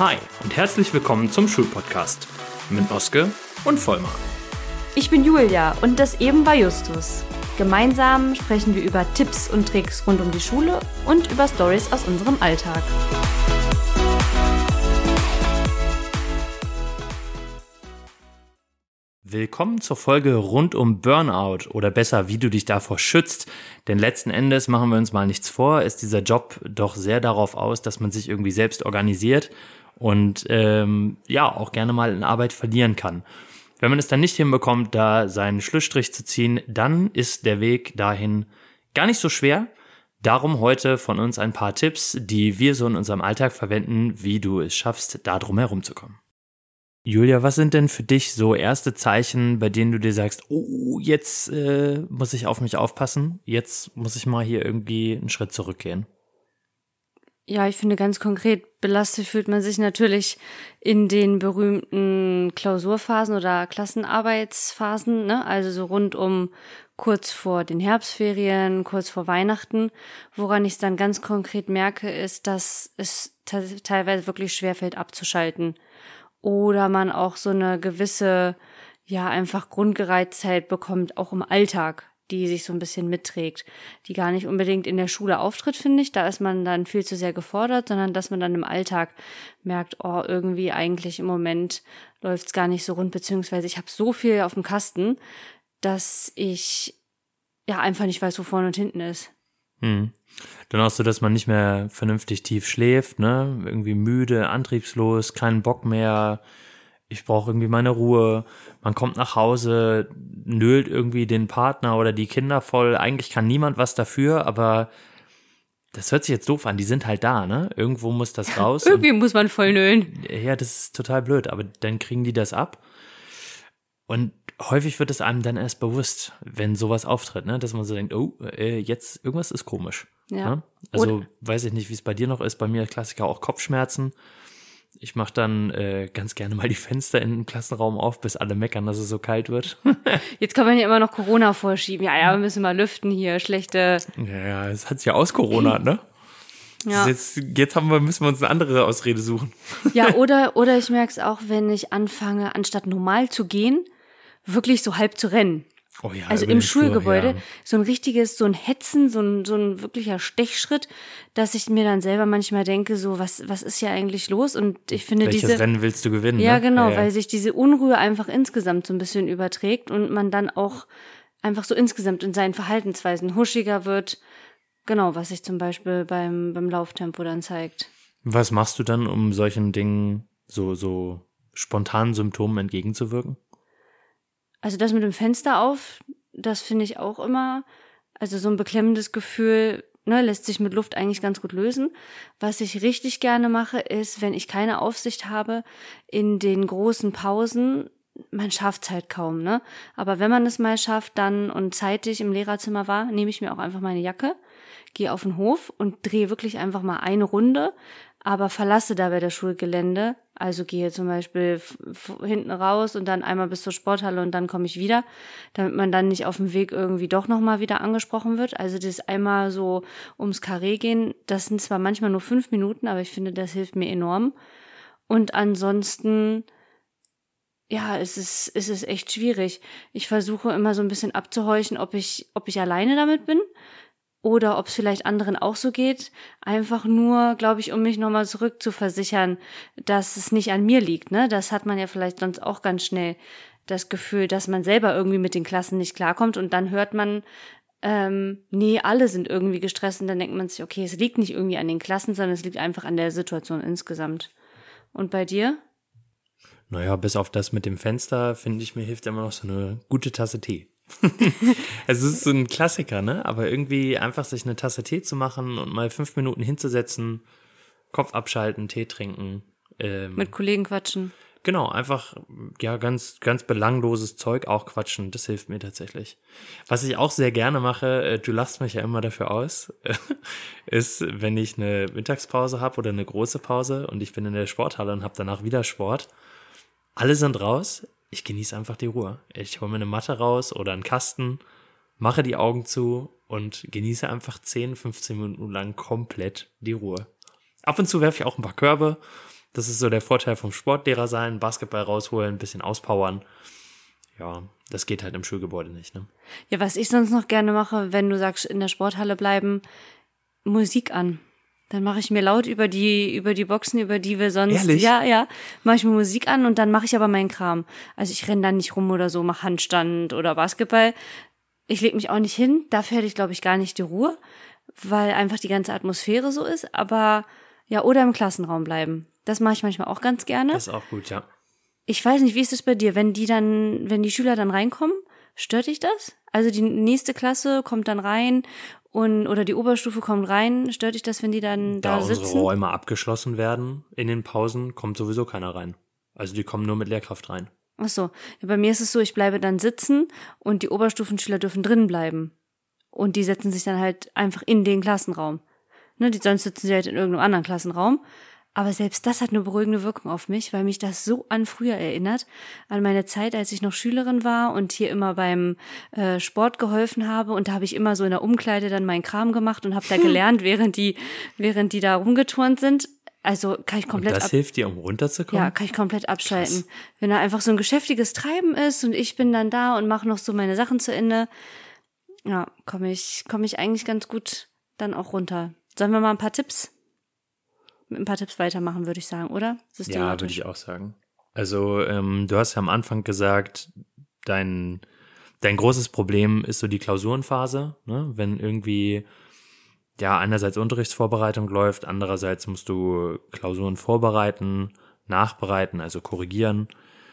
Hi und herzlich willkommen zum Schulpodcast mit Oske und Vollmar. Ich bin Julia und das eben war Justus. Gemeinsam sprechen wir über Tipps und Tricks rund um die Schule und über Storys aus unserem Alltag. Willkommen zur Folge rund um Burnout oder besser, wie du dich davor schützt. Denn letzten Endes, machen wir uns mal nichts vor, ist dieser Job doch sehr darauf aus, dass man sich irgendwie selbst organisiert und auch gerne mal in Arbeit verlieren kann. Wenn man es dann nicht hinbekommt, da seinen Schlussstrich zu ziehen, dann ist der Weg dahin gar nicht so schwer. Darum heute von uns ein paar Tipps, die wir so in unserem Alltag verwenden, wie du es schaffst, da drum herumzukommen. Julia, was sind denn für dich so erste Zeichen, bei denen du dir sagst, oh, jetzt muss ich auf mich aufpassen, jetzt muss ich mal hier irgendwie einen Schritt zurückgehen? Ja, ich finde ganz konkret, belastet fühlt man sich natürlich in den berühmten Klausurphasen oder Klassenarbeitsphasen, ne? Also so rund um kurz vor den Herbstferien, kurz vor Weihnachten. Woran ich es dann ganz konkret merke, ist, dass es teilweise wirklich schwerfällt abzuschalten. Oder man auch so eine gewisse, einfach Grundgereiztheit bekommt, auch im Alltag, die sich so ein bisschen mitträgt, die gar nicht unbedingt in der Schule auftritt, finde ich. Da ist man dann viel zu sehr gefordert, sondern dass man dann im Alltag merkt, irgendwie eigentlich im Moment läuft es gar nicht so rund, beziehungsweise ich habe so viel auf dem Kasten, dass ich einfach nicht weiß, wo vorne und hinten ist. Dann auch so, dass man nicht mehr vernünftig tief schläft, ne? Irgendwie müde, antriebslos, keinen Bock mehr. Ich brauche irgendwie meine Ruhe. Man kommt nach Hause, nölt irgendwie den Partner oder die Kinder voll. Eigentlich kann niemand was dafür, aber das hört sich jetzt doof an. Die sind halt da, ne? Irgendwo muss das raus. Irgendwie muss man voll nölen. Ja, das ist total blöd, aber dann kriegen die das ab. Und häufig wird es einem dann erst bewusst, wenn sowas auftritt, ne? Dass man so denkt, jetzt irgendwas ist komisch. Ja. Ne? Also weiß ich nicht, wie es bei dir noch ist. Bei mir Klassiker auch Kopfschmerzen. Ich mache dann ganz gerne mal die Fenster in den Klassenraum auf, bis alle meckern, dass es so kalt wird. Jetzt kann man ja immer noch Corona vorschieben. Ja, wir müssen mal lüften hier. Schlechte. Ja, es hat sich ja aus Corona, ne? Ja. Jetzt müssen wir uns eine andere Ausrede suchen. Ja, oder ich merke es auch, wenn ich anfange, anstatt normal zu gehen, wirklich so halb zu rennen. Oh ja, also im Schulgebäude, so ein richtiges, so ein Hetzen, so ein wirklicher Stechschritt, dass ich mir dann selber manchmal denke, so, was ist hier eigentlich los? Und ich finde Welches Rennen willst du gewinnen? Ja, ne? genau, Ja. weil sich diese Unruhe einfach insgesamt so ein bisschen überträgt und man dann auch einfach so insgesamt in seinen Verhaltensweisen huschiger wird. Genau, was sich zum Beispiel beim Lauftempo dann zeigt. Was machst du dann, um solchen Dingen, so spontanen Symptomen entgegenzuwirken? Also das mit dem Fenster auf, das finde ich auch immer, also so ein beklemmendes Gefühl, lässt sich mit Luft eigentlich ganz gut lösen. Was ich richtig gerne mache, ist, wenn ich keine Aufsicht habe, in den großen Pausen, man schafft es halt kaum, ne? Aber wenn man es mal schafft, dann und zeitig im Lehrerzimmer war, nehme ich mir auch einfach meine Jacke, gehe auf den Hof und drehe wirklich einfach mal eine Runde, aber verlasse dabei das Schulgelände, also gehe zum Beispiel hinten raus und dann einmal bis zur Sporthalle und dann komme ich wieder, damit man dann nicht auf dem Weg irgendwie doch nochmal wieder angesprochen wird. Also das einmal so ums Karree gehen, das sind zwar manchmal nur 5 Minuten, aber ich finde, das hilft mir enorm. Und ansonsten, es ist echt schwierig. Ich versuche immer so ein bisschen abzuhorchen, ob ich alleine damit bin. Oder ob es vielleicht anderen auch so geht, einfach nur, glaube ich, um mich nochmal zurückzuversichern, dass es nicht an mir liegt, ne? Das hat man ja vielleicht sonst auch ganz schnell, das Gefühl, dass man selber irgendwie mit den Klassen nicht klarkommt und dann hört man, alle sind irgendwie gestresst und dann denkt man sich, okay, es liegt nicht irgendwie an den Klassen, sondern es liegt einfach an der Situation insgesamt. Und bei dir? Naja, bis auf das mit dem Fenster, finde ich, mir hilft immer noch so eine gute Tasse Tee. Es ist so ein Klassiker, ne? Aber irgendwie einfach sich eine Tasse Tee zu machen und mal 5 Minuten hinzusetzen, Kopf abschalten, Tee trinken. Mit Kollegen quatschen. Genau, einfach ganz, ganz belangloses Zeug auch quatschen, das hilft mir tatsächlich. Was ich auch sehr gerne mache, du lachst mich ja immer dafür aus, ist, wenn ich eine Mittagspause habe oder eine große Pause und ich bin in der Sporthalle und habe danach wieder Sport. Alle sind raus. Ich genieße einfach die Ruhe. Ich hole mir eine Matte raus oder einen Kasten, mache die Augen zu und genieße einfach 10, 15 Minuten lang komplett die Ruhe. Ab und zu werfe ich auch ein paar Körbe, Das ist so der Vorteil vom Sportlehrer sein, Basketball rausholen, ein bisschen auspowern. Ja, das geht halt im Schulgebäude nicht, ne? Ja, was ich sonst noch gerne mache, wenn du sagst, in der Sporthalle bleiben, Musik an. Dann mache ich mir laut über die Boxen, über die wir sonst, Ehrlich? ja, mache ich mir Musik an und dann mache ich aber meinen Kram. Also ich renne da nicht rum oder so, mache Handstand oder Basketball. Ich lege mich auch nicht hin, dafür hätte ich, glaube ich, gar nicht die Ruhe, weil einfach die ganze Atmosphäre so ist, aber ja, oder im Klassenraum bleiben. Das mache ich manchmal auch ganz gerne. Das ist auch gut, ja. Ich weiß nicht, wie ist es bei dir, wenn die Schüler dann reinkommen, stört dich das? Also die nächste Klasse kommt dann rein oder die Oberstufe kommt rein, stört dich das, wenn die dann Da da unsere sitzen? Räume abgeschlossen werden in den Pausen, kommt sowieso keiner rein. Also die kommen nur mit Lehrkraft rein. Ach so, ja, bei mir ist es so, ich bleibe dann sitzen und die Oberstufenschüler dürfen drin bleiben. Und die setzen sich dann halt einfach in den Klassenraum. Ne, sonst sitzen sie halt in irgendeinem anderen Klassenraum. Aber selbst das hat eine beruhigende Wirkung auf mich, weil mich das so an früher erinnert, an meine Zeit, als ich noch Schülerin war und hier immer beim Sport geholfen habe. Und da habe ich immer so in der Umkleide dann meinen Kram gemacht und habe da gelernt, während die da rumgeturnt sind. Also kann ich komplett Und das hilft dir, um runterzukommen? Ja, kann ich komplett abschalten. Krass. Wenn da einfach so ein geschäftiges Treiben ist und ich bin dann da und mache noch so meine Sachen zu Ende, ja, komme ich eigentlich ganz gut dann auch runter. Sollen wir mal ein paar Tipps weitermachen, würde ich sagen, oder? Ja, würde ich auch sagen. Also du hast ja am Anfang gesagt, dein großes Problem ist so die Klausurenphase, ne? Wenn irgendwie ja einerseits Unterrichtsvorbereitung läuft, andererseits musst du Klausuren vorbereiten, nachbereiten, also korrigieren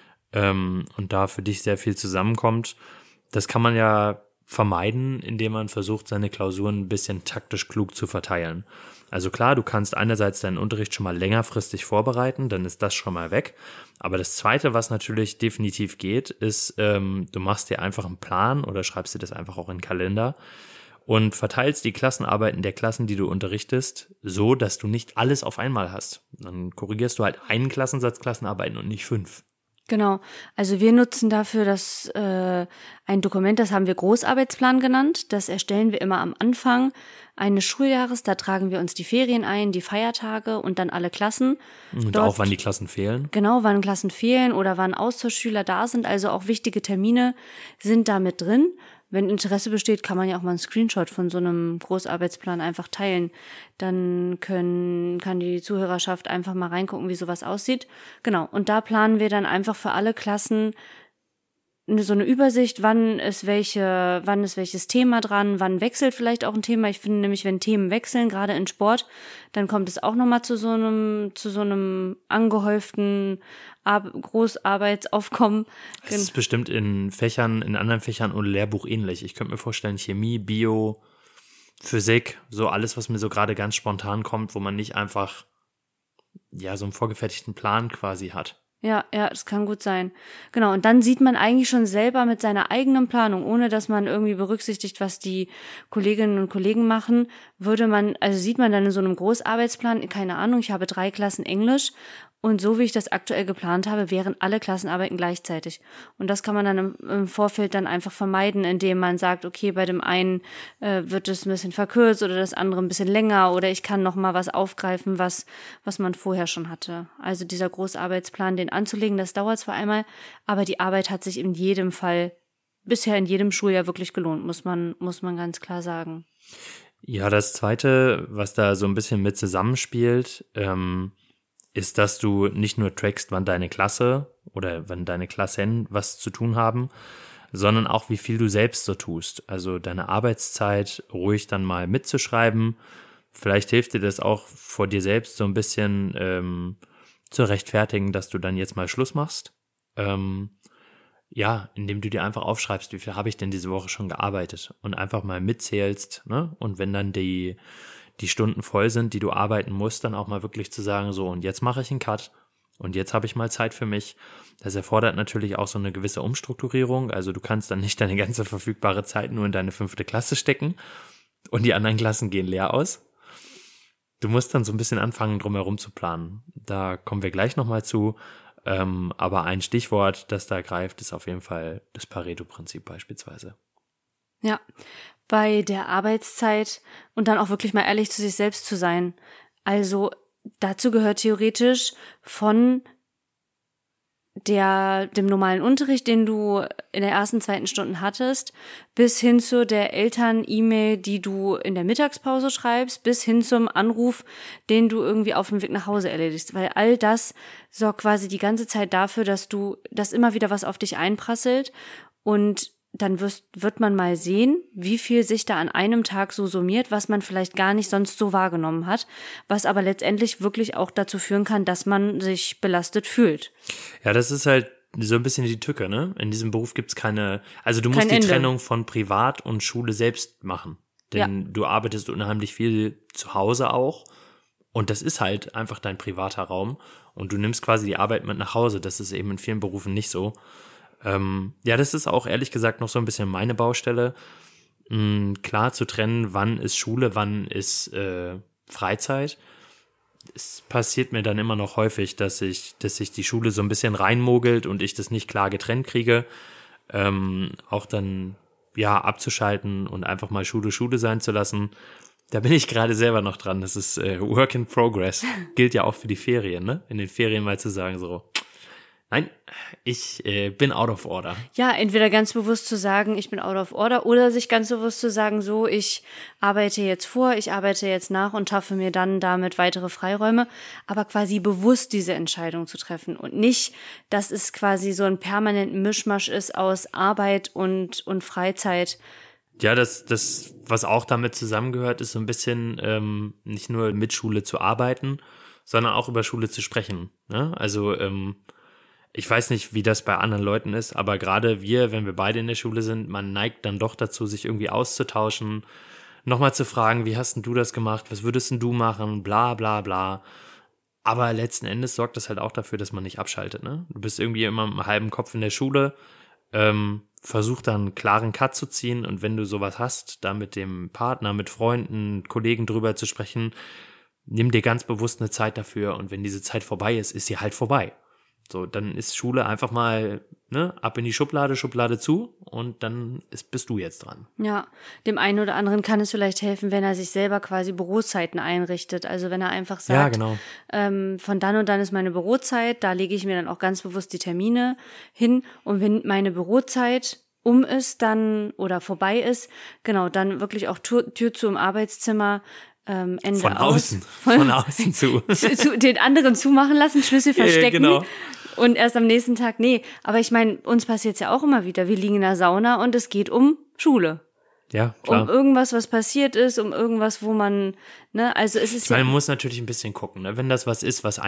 und da für dich sehr viel zusammenkommt. Das kann man ja vermeiden, indem man versucht, seine Klausuren ein bisschen taktisch klug zu verteilen. Also klar, du kannst einerseits deinen Unterricht schon mal längerfristig vorbereiten, dann ist das schon mal weg. Aber das Zweite, was natürlich definitiv geht, ist, du machst dir einfach einen Plan oder schreibst dir das einfach auch in den Kalender und verteilst die Klassenarbeiten der Klassen, die du unterrichtest, so, dass du nicht alles auf einmal hast. Dann korrigierst du halt einen Klassensatz Klassenarbeiten und nicht 5. Genau. Also wir nutzen dafür ein Dokument, das haben wir Großarbeitsplan genannt. Das erstellen wir immer am Anfang eines Schuljahres. Da tragen wir uns die Ferien ein, die Feiertage und dann alle Klassen. Und dort, auch wann die Klassen fehlen. Genau, wann Klassen fehlen oder wann Austauschschüler da sind. Also auch wichtige Termine sind da mit drin. Wenn Interesse besteht, kann man ja auch mal einen Screenshot von so einem Großarbeitsplan einfach teilen. Dann kann die Zuhörerschaft einfach mal reingucken, wie sowas aussieht. Genau, und da planen wir dann einfach für alle Klassen so eine Übersicht, wann ist welches Thema dran, wann wechselt vielleicht auch ein Thema. Ich finde nämlich, wenn Themen wechseln, gerade in Sport, dann kommt es auch nochmal zu so einem angehäuften Großarbeitsaufkommen. Das ist bestimmt in anderen Fächern und Lehrbuch ähnlich. Ich könnte mir vorstellen, Chemie, Bio, Physik, so alles, was mir so gerade ganz spontan kommt, wo man nicht einfach ja so einen vorgefertigten Plan quasi hat. Ja, das kann gut sein. Genau, und dann sieht man eigentlich schon selber mit seiner eigenen Planung, ohne dass man irgendwie berücksichtigt, was die Kolleginnen und Kollegen machen, sieht man dann in so einem Großarbeitsplan, keine Ahnung, ich habe 3 Klassen Englisch und so wie ich das aktuell geplant habe, wären alle Klassenarbeiten gleichzeitig. Und das kann man dann im Vorfeld dann einfach vermeiden, indem man sagt, okay, bei dem einen wird es ein bisschen verkürzt oder das andere ein bisschen länger oder ich kann noch mal was aufgreifen, was man vorher schon hatte. Also dieser Großarbeitsplan, den anzulegen, das dauert zwar einmal, aber die Arbeit hat sich in jedem Fall bisher in jedem Schuljahr wirklich gelohnt, muss man ganz klar sagen. Ja, das Zweite, was da so ein bisschen mit zusammenspielt, ist, dass du nicht nur trackst, wann deine Klasse oder wann deine Klassen was zu tun haben, sondern auch, wie viel du selbst so tust. Also deine Arbeitszeit ruhig dann mal mitzuschreiben. Vielleicht hilft dir das auch vor dir selbst so ein bisschen zu rechtfertigen, dass du dann jetzt mal Schluss machst. Ja, indem du dir einfach aufschreibst, wie viel habe ich denn diese Woche schon gearbeitet und einfach mal mitzählst, ne? Und wenn dann die Stunden voll sind, die du arbeiten musst, dann auch mal wirklich zu sagen, so und jetzt mache ich einen Cut und jetzt habe ich mal Zeit für mich. Das erfordert natürlich auch so eine gewisse Umstrukturierung, also du kannst dann nicht deine ganze verfügbare Zeit nur in deine 5. Klasse stecken und die anderen Klassen gehen leer aus. Du musst dann so ein bisschen anfangen, drumherum zu planen. Da kommen wir gleich nochmal zu, aber ein Stichwort, das da greift, ist auf jeden Fall das Pareto-Prinzip beispielsweise. Ja, bei der Arbeitszeit und dann auch wirklich mal ehrlich zu sich selbst zu sein. Also dazu gehört theoretisch von dem normalen Unterricht, den du in der ersten, zweiten Stunde hattest, bis hin zu der Eltern-E-Mail, die du in der Mittagspause schreibst, bis hin zum Anruf, den du irgendwie auf dem Weg nach Hause erledigst. Weil all das sorgt quasi die ganze Zeit dafür, dass immer wieder was auf dich einprasselt, und dann wird man mal sehen, wie viel sich da an einem Tag so summiert, was man vielleicht gar nicht sonst so wahrgenommen hat, was aber letztendlich wirklich auch dazu führen kann, dass man sich belastet fühlt. Ja, das ist halt so ein bisschen die Tücke, ne? In diesem Beruf gibt's also du musst Kein die Ende. Trennung von Privat und Schule selbst machen. Denn du arbeitest unheimlich viel zu Hause auch, und das ist halt einfach dein privater Raum, und du nimmst quasi die Arbeit mit nach Hause. Das ist eben in vielen Berufen nicht so. Ja, das ist auch ehrlich gesagt noch so ein bisschen meine Baustelle, klar zu trennen, wann ist Schule, wann ist Freizeit. Es passiert mir dann immer noch häufig, dass sich die Schule so ein bisschen reinmogelt und ich das nicht klar getrennt kriege, auch dann ja abzuschalten und einfach mal Schule sein zu lassen. Da bin ich gerade selber noch dran. Das ist Work in Progress. Gilt ja auch für die Ferien, ne? In den Ferien mal zu sagen so, nein, ich bin out of order. Ja, entweder ganz bewusst zu sagen, ich bin out of order, oder sich ganz bewusst zu sagen, so, ich arbeite jetzt vor, ich arbeite jetzt nach und schaffe mir dann damit weitere Freiräume, aber quasi bewusst diese Entscheidung zu treffen und nicht, dass es quasi so ein permanenten Mischmasch ist aus Arbeit und Freizeit. Ja, das, was auch damit zusammengehört, ist so ein bisschen nicht nur mit Schule zu arbeiten, sondern auch über Schule zu sprechen, ne? Also, ich weiß nicht, wie das bei anderen Leuten ist, aber gerade wenn wir beide in der Schule sind, man neigt dann doch dazu, sich irgendwie auszutauschen, nochmal zu fragen, wie hast denn du das gemacht, was würdest denn du machen, bla bla bla. Aber letzten Endes sorgt das halt auch dafür, dass man nicht abschaltet, ne? Du bist irgendwie immer mit einem halben Kopf in der Schule, versuch dann einen klaren Cut zu ziehen, und wenn du sowas hast, da mit dem Partner, mit Freunden, Kollegen drüber zu sprechen, nimm dir ganz bewusst eine Zeit dafür, und wenn diese Zeit vorbei ist, ist sie halt vorbei. So, dann ist Schule einfach mal, ne, ab in die Schublade zu, und dann bist du jetzt dran. Ja, dem einen oder anderen kann es vielleicht helfen, wenn er sich selber quasi Bürozeiten einrichtet. Also wenn er einfach sagt, Ja, genau. Von dann und dann ist meine Bürozeit, da lege ich mir dann auch ganz bewusst die Termine hin, und wenn meine Bürozeit um ist dann oder vorbei ist, genau, dann wirklich auch Tür zu im Arbeitszimmer, Ende Von aus. außen zu. Den anderen zumachen lassen, Schlüssel verstecken. Genau. Und erst am nächsten Tag, nee. Aber ich meine, uns passiert es ja auch immer wieder. Wir liegen in der Sauna und es geht um Schule. Ja, klar. Um irgendwas, was passiert ist, um irgendwas, wo man, ne, also es ist Man muss natürlich ein bisschen gucken, ne? Wenn das was ist, was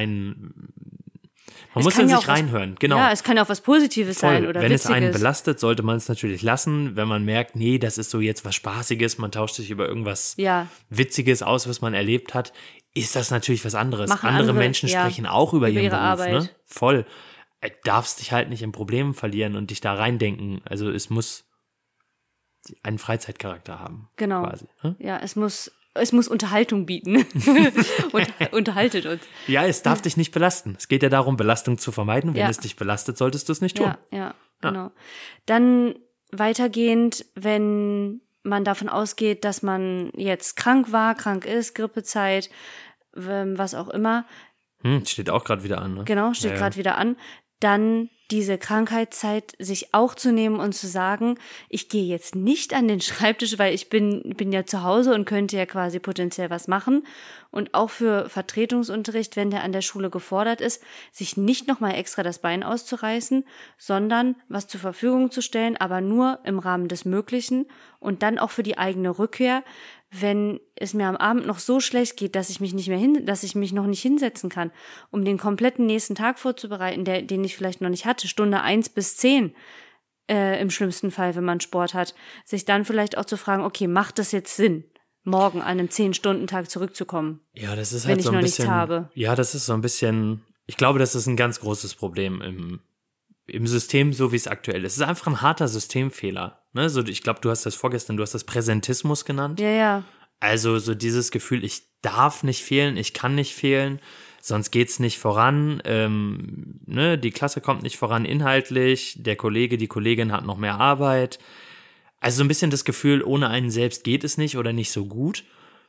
man muss kann in ja sich auch was- reinhören, genau. Ja, es kann ja auch was Positives sein oder Wenn es Witziges. einen belastet, sollte man es natürlich lassen. Wenn man merkt, nee, das ist so jetzt was Spaßiges, man tauscht sich über irgendwas Ja. Witziges aus, was man erlebt hat, ist das natürlich was anderes. Machen Andere andere, Menschen ja, sprechen auch über ihren ihre Beruf, Arbeit. ne? Voll. Darfst dich halt nicht in Problemen verlieren und dich da reindenken. Also es muss einen Freizeitcharakter haben. Genau. Quasi, ne? Ja, es muss Unterhaltung bieten. Unterhaltet uns. Ja, es darf dich nicht belasten. Es geht ja darum, Belastung zu vermeiden. Wenn Ja. es dich belastet, solltest du es nicht tun. Ja, genau. Dann weitergehend, wenn man davon ausgeht, dass man jetzt krank ist, Grippezeit, was auch immer, Steht auch gerade wieder an, ne? genau, steht Ja, gerade wieder an, dann diese Krankheitszeit sich auch zu nehmen und zu sagen, ich gehe jetzt nicht an den Schreibtisch, weil ich bin ja zu Hause und könnte ja quasi potenziell was machen. Und auch für Vertretungsunterricht, wenn der an der Schule gefordert ist, sich nicht nochmal extra das Bein auszureißen, sondern was zur Verfügung zu stellen, aber nur im Rahmen des Möglichen, und dann auch für die eigene Rückkehr, wenn es mir am Abend noch so schlecht geht, dass ich mich noch nicht hinsetzen kann, um den kompletten nächsten Tag vorzubereiten, den ich vielleicht noch nicht hatte, Stunde 1 bis 10, im schlimmsten Fall, wenn man Sport hat, sich dann vielleicht auch zu fragen, okay, macht das jetzt Sinn, morgen an einem 10-Stunden-Tag zurückzukommen? Ja, das ist wenn halt ich so ein noch bisschen. nichts habe. Ja, das ist so ein bisschen. Ich glaube, das ist ein ganz großes Problem im System, so wie es aktuell ist. Es ist einfach ein harter Systemfehler. Ne? So, ich glaube, du hast das Präsentismus genannt. Ja. Also so dieses Gefühl, ich darf nicht fehlen, ich kann nicht fehlen, sonst geht's nicht voran. Ne? Die Klasse kommt nicht voran inhaltlich, der Kollege, die Kollegin hat noch mehr Arbeit. Also so ein bisschen das Gefühl, ohne einen selbst geht es nicht oder nicht so gut.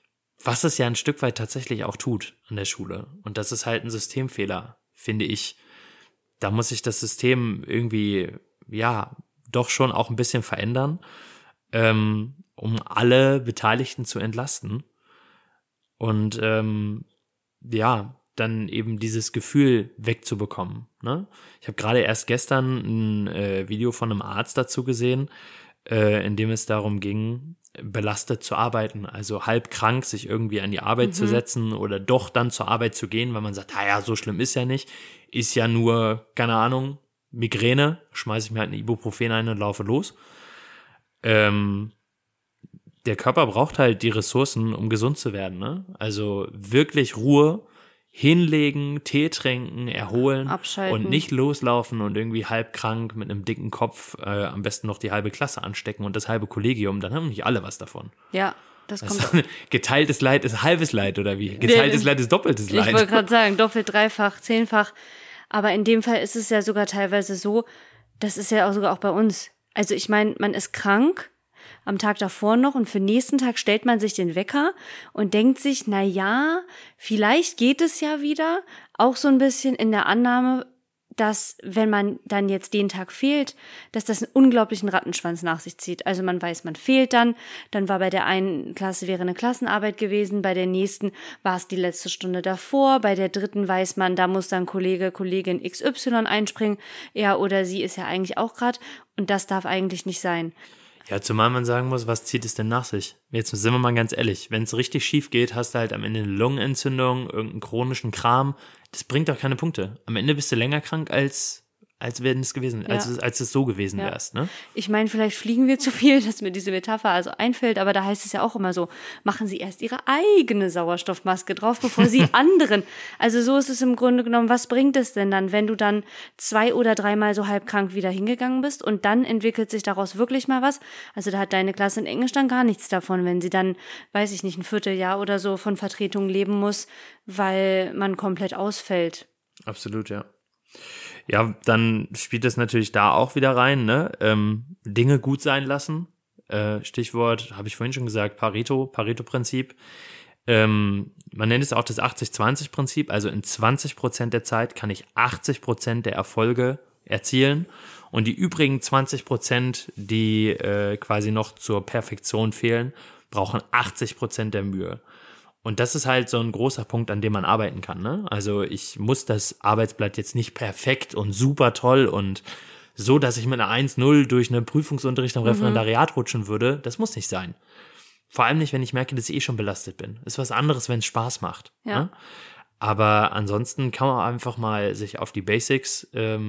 Was es ja ein Stück weit tatsächlich auch tut an der Schule. Und das ist halt ein Systemfehler, finde ich. Da muss sich das System irgendwie, ja, doch schon auch ein bisschen verändern, um alle Beteiligten zu entlasten. Und ja, dann eben dieses Gefühl wegzubekommen. Ne? Ich habe gerade erst gestern ein Video von einem Arzt dazu gesehen, in dem es darum ging, belastet zu arbeiten, also halb krank sich irgendwie an die Arbeit zu setzen oder doch dann zur Arbeit zu gehen, weil man sagt, naja, so schlimm ist ja nicht, ist ja nur, keine Ahnung, Migräne, schmeiße ich mir halt ein Ibuprofen ein und laufe los. Der Körper braucht halt die Ressourcen, um gesund zu werden, ne? Also wirklich Ruhe, hinlegen, Tee trinken, erholen Abschalten. Und nicht loslaufen und irgendwie halb krank mit einem dicken Kopf am besten noch die halbe Klasse anstecken und das halbe Kollegium, dann haben nicht alle was davon. Ja, das kommt. Also, geteiltes Leid ist halbes Leid oder wie? Geteiltes Leid ist doppeltes Leid. Ich wollte gerade sagen, doppelt, dreifach, zehnfach. Aber in dem Fall ist es ja sogar teilweise so, das ist ja auch sogar auch bei uns. Also ich meine, man ist krank am Tag davor noch und für den nächsten Tag stellt man sich den Wecker und denkt sich, na ja, vielleicht geht es ja wieder, auch so ein bisschen in der Annahme, dass wenn man dann jetzt den Tag fehlt, dass das einen unglaublichen Rattenschwanz nach sich zieht. Also man weiß, man fehlt dann war bei der einen Klasse wäre eine Klassenarbeit gewesen, bei der nächsten war es die letzte Stunde davor, bei der dritten weiß man, da muss dann Kollegin XY einspringen, er oder sie ist ja eigentlich auch gerade und das darf eigentlich nicht sein. Ja, zumal man sagen muss, was zieht es denn nach sich? Jetzt sind wir mal ganz ehrlich, wenn es richtig schief geht, hast du halt am Ende eine Lungenentzündung, irgendeinen chronischen Kram. Das bringt doch keine Punkte. Am Ende bist du länger krank, als wenn es gewesen, Ja. als es so gewesen wärst, ne? Ich meine, vielleicht fliegen wir zu viel, dass mir diese Metapher also einfällt, aber da heißt es ja auch immer so, machen Sie erst Ihre eigene Sauerstoffmaske drauf, bevor Sie anderen. Also so ist es im Grunde genommen, was bringt es denn dann, wenn du dann 2 oder 3 Mal so halb krank wieder hingegangen bist und dann entwickelt sich daraus wirklich mal was? Also da hat deine Klasse in Englisch dann gar nichts davon, wenn sie dann, weiß ich nicht, ein Vierteljahr oder so von Vertretung leben muss, weil man komplett ausfällt. Absolut, ja. Ja, dann spielt das natürlich da auch wieder rein, ne? Dinge gut sein lassen. Stichwort, habe ich vorhin schon gesagt, Pareto-Prinzip. Man nennt es auch das 80-20-Prinzip. Also in 20% der Zeit kann ich 80% der Erfolge erzielen. Und die übrigen 20%, die quasi noch zur Perfektion fehlen, brauchen 80% der Mühe. Und das ist halt so ein großer Punkt, an dem man arbeiten kann, ne? Also ich muss das Arbeitsblatt jetzt nicht perfekt und super toll und so, dass ich mit einer 1,0 durch einen Prüfungsunterricht am Referendariat rutschen würde. Das muss nicht sein. Vor allem nicht, wenn ich merke, dass ich schon belastet bin. Ist was anderes, wenn es Spaß macht. Ja. Ne? Aber ansonsten kann man einfach mal sich auf die Basics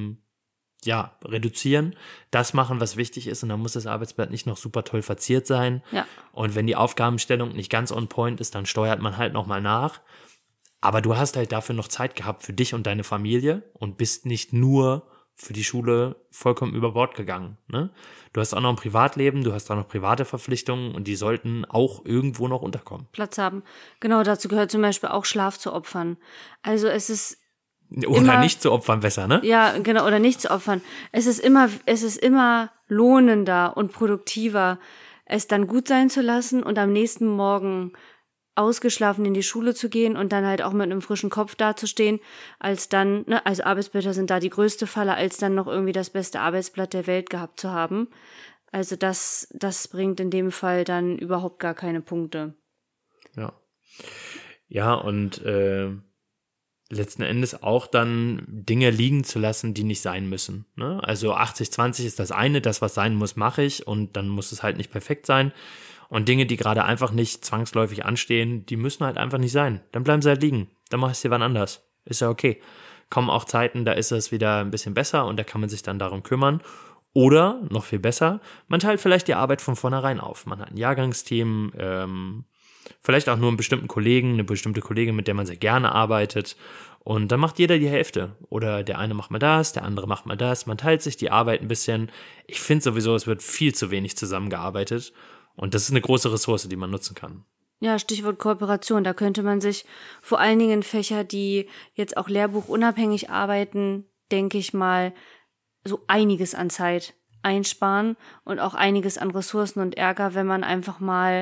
reduzieren, das machen, was wichtig ist und dann muss das Arbeitsblatt nicht noch super toll verziert sein. Ja. Und wenn die Aufgabenstellung nicht ganz on point ist, dann steuert man halt nochmal nach. Aber du hast halt dafür noch Zeit gehabt für dich und deine Familie und bist nicht nur für die Schule vollkommen über Bord gegangen. Ne? Du hast auch noch ein Privatleben, du hast auch noch private Verpflichtungen und die sollten auch irgendwo noch unterkommen. Platz haben. Genau, dazu gehört zum Beispiel auch Schlaf zu opfern. Also es ist Oder immer, nicht zu opfern besser, ne? Ja, genau, oder nicht zu opfern. Es ist immer lohnender und produktiver, es dann gut sein zu lassen und am nächsten Morgen ausgeschlafen in die Schule zu gehen und dann halt auch mit einem frischen Kopf dazustehen, als dann, ne, also Arbeitsblätter sind da die größte Falle, als dann noch irgendwie das beste Arbeitsblatt der Welt gehabt zu haben. Also das bringt in dem Fall dann überhaupt gar keine Punkte. Ja. Ja, und letzten Endes auch dann Dinge liegen zu lassen, die nicht sein müssen. Ne? Also 80-20 ist das eine, das, was sein muss, mache ich und dann muss es halt nicht perfekt sein. Und Dinge, die gerade einfach nicht zwangsläufig anstehen, die müssen halt einfach nicht sein. Dann bleiben sie halt liegen. Dann mach ich sie wann anders. Ist ja okay. Kommen auch Zeiten, da ist es wieder ein bisschen besser und da kann man sich dann darum kümmern. Oder, noch viel besser, man teilt vielleicht die Arbeit von vornherein auf. Man hat ein Jahrgangsteam, vielleicht auch nur einen bestimmten Kollegen, eine bestimmte Kollegin, mit der man sehr gerne arbeitet. Und dann macht jeder die Hälfte. Oder der eine macht mal das, der andere macht mal das. Man teilt sich die Arbeit ein bisschen. Ich finde sowieso, es wird viel zu wenig zusammengearbeitet. Und das ist eine große Ressource, die man nutzen kann. Ja, Stichwort Kooperation. Da könnte man sich vor allen Dingen in Fächer, die jetzt auch lehrbuchunabhängig arbeiten, denke ich mal, so einiges an Zeit einsparen und auch einiges an Ressourcen und Ärger, wenn man einfach mal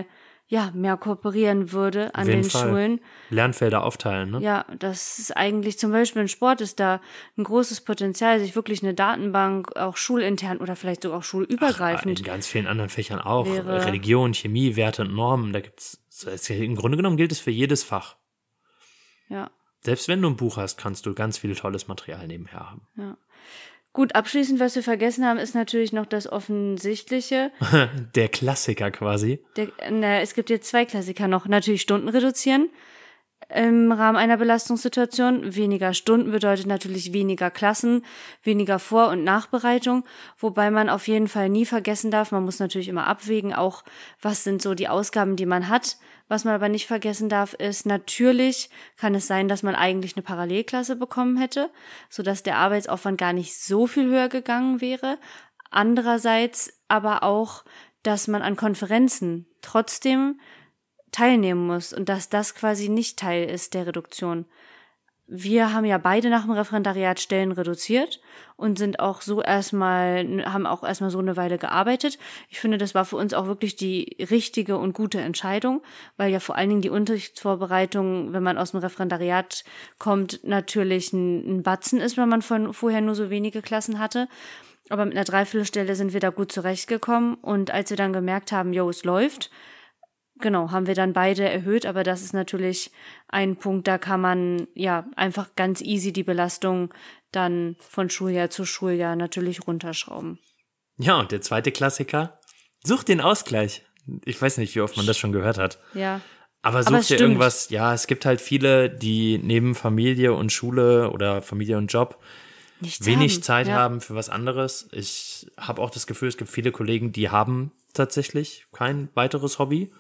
mehr kooperieren würde an den Schulen. Lernfelder aufteilen, ne? Ja, das ist eigentlich zum Beispiel im Sport ist da ein großes Potenzial, sich wirklich eine Datenbank auch schulintern oder vielleicht sogar auch schulübergreifend. In ganz vielen anderen Fächern auch. Wäre- Religion, Chemie, Werte und Normen, da im Grunde genommen gilt es für jedes Fach. Ja, Selbst wenn du ein Buch hast, kannst du ganz viel tolles Material nebenher haben. ja. Gut, abschließend, was wir vergessen haben, ist natürlich noch das Offensichtliche. Der Klassiker quasi. Es gibt jetzt 2 Klassiker noch. Natürlich Stunden reduzieren im Rahmen einer Belastungssituation. Weniger Stunden bedeutet natürlich weniger Klassen, weniger Vor- und Nachbereitung, wobei man auf jeden Fall nie vergessen darf, man muss natürlich immer abwägen, auch was sind so die Ausgaben, die man hat. Was man aber nicht vergessen darf, ist, natürlich kann es sein, dass man eigentlich eine Parallelklasse bekommen hätte, sodass der Arbeitsaufwand gar nicht so viel höher gegangen wäre. Andererseits aber auch, dass man an Konferenzen trotzdem teilnehmen muss und dass das quasi nicht Teil ist der Reduktion. Wir haben ja beide nach dem Referendariat Stellen reduziert und haben auch erstmal so eine Weile gearbeitet. Ich finde, das war für uns auch wirklich die richtige und gute Entscheidung, weil ja vor allen Dingen die Unterrichtsvorbereitung, wenn man aus dem Referendariat kommt, natürlich ein Batzen ist, wenn man vorher nur so wenige Klassen hatte. Aber mit einer Dreiviertelstelle sind wir da gut zurechtgekommen und als wir dann gemerkt haben, es läuft, genau, haben wir dann beide erhöht, aber das ist natürlich ein Punkt, da kann man einfach ganz easy die Belastung dann von Schuljahr zu Schuljahr natürlich runterschrauben. Ja, und der zweite Klassiker, such den Ausgleich. Ich weiß nicht, wie oft man das schon gehört hat. Ja. Aber such dir irgendwas, es gibt halt viele, die neben Familie und Schule oder Familie und Job wenig Zeit haben für was anderes. Ich habe auch das Gefühl, es gibt viele Kollegen, die haben tatsächlich kein weiteres Hobby.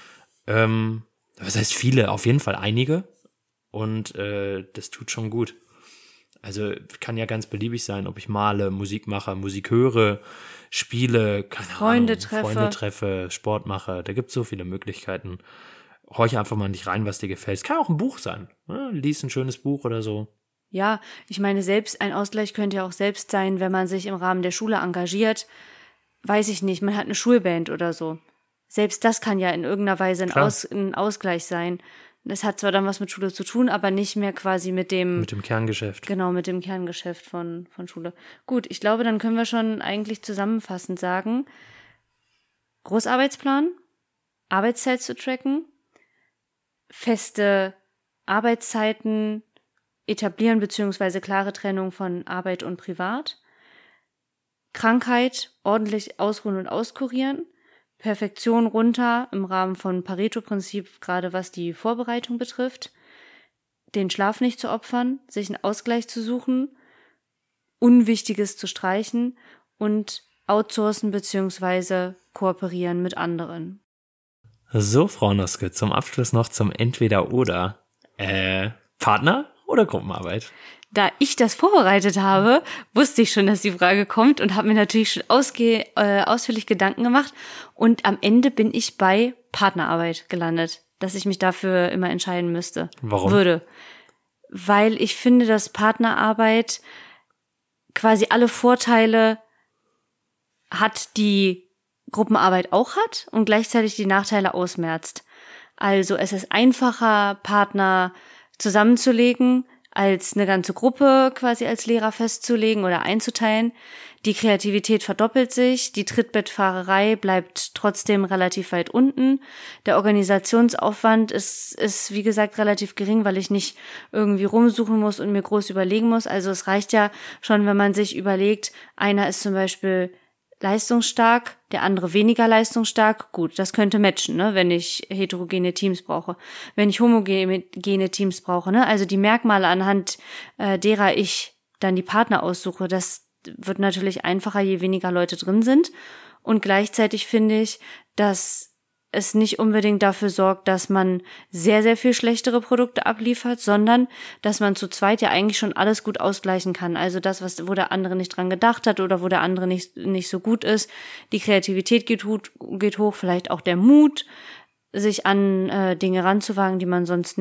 Was heißt viele? Auf jeden Fall einige. Und das tut schon gut. Also kann ja ganz beliebig sein, ob ich male, Musik mache, Musik höre, spiele, Freunde treffe, Sport mache. Da gibt es so viele Möglichkeiten. Horch einfach mal nicht rein, was dir gefällt. Es kann auch ein Buch sein. Ne? Lies ein schönes Buch oder so. Ja, ich meine, selbst ein Ausgleich könnte ja auch selbst sein, wenn man sich im Rahmen der Schule engagiert. Weiß ich nicht, man hat eine Schulband oder so. Selbst das kann ja in irgendeiner Weise ein Ausgleich sein. Das hat zwar dann was mit Schule zu tun, aber nicht mehr quasi mit dem Kerngeschäft. Genau, mit dem Kerngeschäft von Schule. Gut, ich glaube, dann können wir schon eigentlich zusammenfassend sagen, Großarbeitsplan, Arbeitszeit zu tracken, feste Arbeitszeiten etablieren bzw. klare Trennung von Arbeit und Privat, Krankheit ordentlich ausruhen und auskurieren, Perfektion runter im Rahmen von Pareto-Prinzip, gerade was die Vorbereitung betrifft, den Schlaf nicht zu opfern, sich einen Ausgleich zu suchen, Unwichtiges zu streichen und outsourcen bzw. kooperieren mit anderen. So, Frau Noske, zum Abschluss noch zum Entweder-Oder. Partner oder Gruppenarbeit? Da ich das vorbereitet habe, wusste ich schon, dass die Frage kommt und habe mir natürlich schon ausführlich Gedanken gemacht. Und am Ende bin ich bei Partnerarbeit gelandet, dass ich mich dafür immer entscheiden müsste. Warum? Weil ich finde, dass Partnerarbeit quasi alle Vorteile hat, die Gruppenarbeit auch hat und gleichzeitig die Nachteile ausmerzt. Also es ist einfacher, Partner zusammenzulegen, als eine ganze Gruppe quasi als Lehrer festzulegen oder einzuteilen. Die Kreativität verdoppelt sich, die Trittbettfahrerei bleibt trotzdem relativ weit unten. Der Organisationsaufwand ist wie gesagt relativ gering, weil ich nicht irgendwie rumsuchen muss und mir groß überlegen muss. Also es reicht ja schon, wenn man sich überlegt, einer ist zum Beispiel leistungsstark, der andere weniger leistungsstark. Gut, das könnte matchen, ne, wenn ich heterogene Teams brauche. Wenn ich homogene Teams brauche, ne, also die Merkmale anhand derer ich dann die Partner aussuche, das wird natürlich einfacher, je weniger Leute drin sind. Und gleichzeitig finde ich, dass es nicht unbedingt dafür sorgt, dass man sehr, sehr viel schlechtere Produkte abliefert, sondern dass man zu zweit ja eigentlich schon alles gut ausgleichen kann. Also das, wo der andere nicht dran gedacht hat oder wo der andere nicht so gut ist. Die Kreativität geht hoch, vielleicht auch der Mut, sich an Dinge ranzuwagen, die man sonst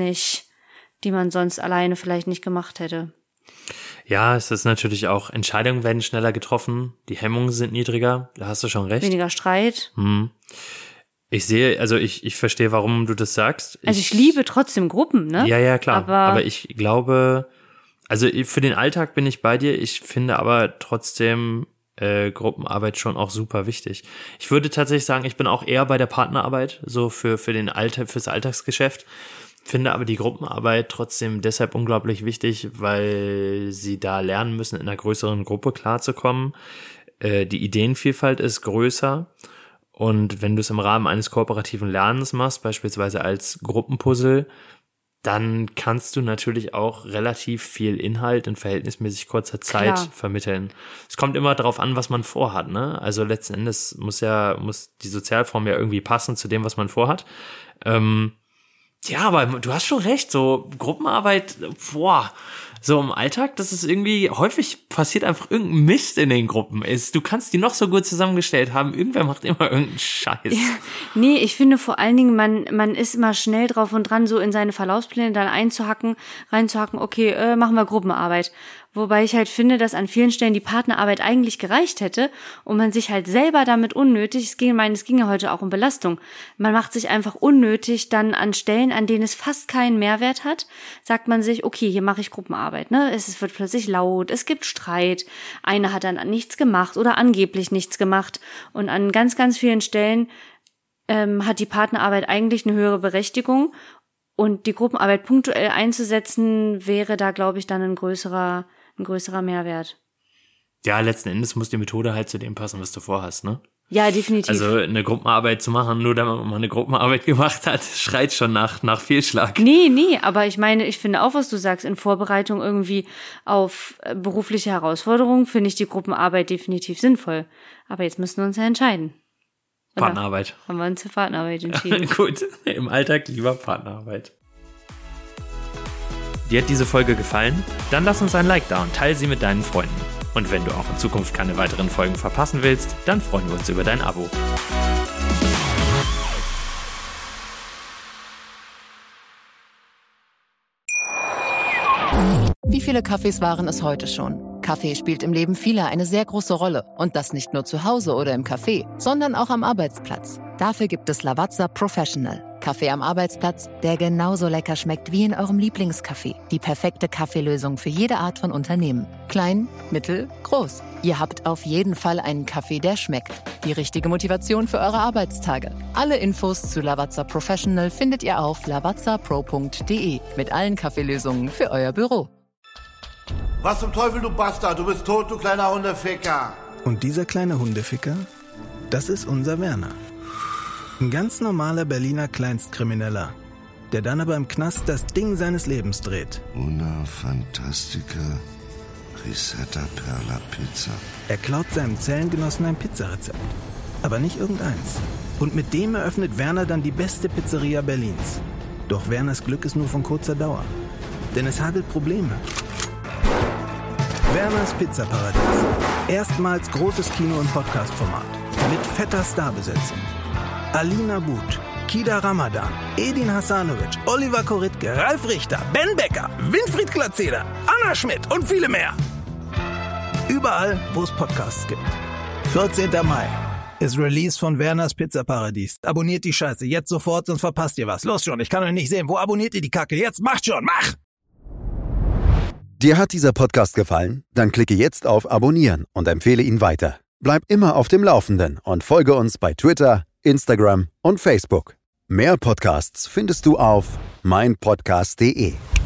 alleine vielleicht nicht gemacht hätte. Ja, es ist natürlich auch, Entscheidungen werden schneller getroffen, die Hemmungen sind niedriger, da hast du schon recht. Weniger Streit. Ich verstehe, warum du das sagst. Also ich liebe trotzdem Gruppen, ne? Ja, klar. Aber ich glaube, also für den Alltag bin ich bei dir. Ich finde aber trotzdem Gruppenarbeit schon auch super wichtig. Ich würde tatsächlich sagen, ich bin auch eher bei der Partnerarbeit, so fürs Alltagsgeschäft. Finde aber die Gruppenarbeit trotzdem deshalb unglaublich wichtig, weil sie da lernen müssen, in einer größeren Gruppe klarzukommen. Die Ideenvielfalt ist größer. Und wenn du es im Rahmen eines kooperativen Lernens machst, beispielsweise als Gruppenpuzzle, dann kannst du natürlich auch relativ viel Inhalt in verhältnismäßig kurzer Zeit vermitteln. Es kommt immer darauf an, was man vorhat, ne? Also letzten Endes muss die Sozialform ja irgendwie passen zu dem, was man vorhat. Ja, aber du hast schon recht, so Gruppenarbeit, so im Alltag, das ist irgendwie, häufig passiert einfach irgendein Mist in den Gruppen. Du kannst die noch so gut zusammengestellt haben, irgendwer macht immer irgendeinen Scheiß. Ja, nee, ich finde vor allen Dingen, man ist immer schnell drauf und dran, so in seine Verlaufspläne dann reinzuhacken, okay, machen wir Gruppenarbeit. Wobei ich halt finde, dass an vielen Stellen die Partnerarbeit eigentlich gereicht hätte und man sich halt selber damit unnötig, es ging ja heute auch um Belastung, man macht sich einfach unnötig dann an Stellen, an denen es fast keinen Mehrwert hat, sagt man sich, okay, hier mache ich Gruppenarbeit, ne? Es wird plötzlich laut, es gibt Streit, einer hat dann nichts gemacht oder angeblich nichts gemacht und an ganz, ganz vielen Stellen hat die Partnerarbeit eigentlich eine höhere Berechtigung und die Gruppenarbeit punktuell einzusetzen wäre da, glaube ich, dann ein größerer Mehrwert. Ja, letzten Endes muss die Methode halt zu dem passen, was du vorhast, ne? Ja, definitiv. Also eine Gruppenarbeit zu machen, nur damit man mal eine Gruppenarbeit gemacht hat, schreit schon nach Fehlschlag. Nee, aber ich meine, ich finde auch, was du sagst, in Vorbereitung irgendwie auf berufliche Herausforderungen finde ich die Gruppenarbeit definitiv sinnvoll. Aber jetzt müssen wir uns ja entscheiden. Oder? Partnerarbeit. Haben wir uns für Partnerarbeit entschieden. Gut, im Alltag lieber Partnerarbeit. Dir hat diese Folge gefallen? Dann lass uns ein Like da und teile sie mit deinen Freunden. Und wenn du auch in Zukunft keine weiteren Folgen verpassen willst, dann freuen wir uns über dein Abo. Wie viele Kaffees waren es heute schon? Kaffee spielt im Leben vieler eine sehr große Rolle. Und das nicht nur zu Hause oder im Café, sondern auch am Arbeitsplatz. Dafür gibt es Lavazza Professional. Kaffee am Arbeitsplatz, der genauso lecker schmeckt wie in eurem Lieblingscafé. Die perfekte Kaffeelösung für jede Art von Unternehmen. Klein, mittel, groß. Ihr habt auf jeden Fall einen Kaffee, der schmeckt. Die richtige Motivation für eure Arbeitstage. Alle Infos zu Lavazza Professional findet ihr auf lavazzapro.de mit allen Kaffeelösungen für euer Büro. Was zum Teufel, du Bastard? Du bist tot, du kleiner Hundeficker. Und dieser kleine Hundeficker, das ist unser Werner. Ein ganz normaler Berliner Kleinstkrimineller, der dann aber im Knast das Ding seines Lebens dreht. Una Fantastica Risetta Perla Pizza. Er klaut seinem Zellengenossen ein Pizzarezept, aber nicht irgendeins. Und mit dem eröffnet Werner dann die beste Pizzeria Berlins. Doch Werners Glück ist nur von kurzer Dauer, denn es hagelt Probleme. Werners Pizzaparadies. Erstmals großes Kino- und Podcast-Format. Mit fetter Starbesetzung. Alina But, Kida Ramadan, Edin Hasanovic, Oliver Koritke, Ralf Richter, Ben Becker, Winfried Glatzeder, Anna Schmidt und viele mehr. Überall, wo es Podcasts gibt. 14. Mai ist Release von Werners Pizzaparadies. Abonniert die Scheiße jetzt sofort, sonst verpasst ihr was. Los schon, ich kann euch nicht sehen. Wo abonniert ihr die Kacke? Jetzt macht schon, mach! Dir hat dieser Podcast gefallen? Dann klicke jetzt auf Abonnieren und empfehle ihn weiter. Bleib immer auf dem Laufenden und folge uns bei Twitter, Instagram und Facebook. Mehr Podcasts findest du auf meinpodcast.de.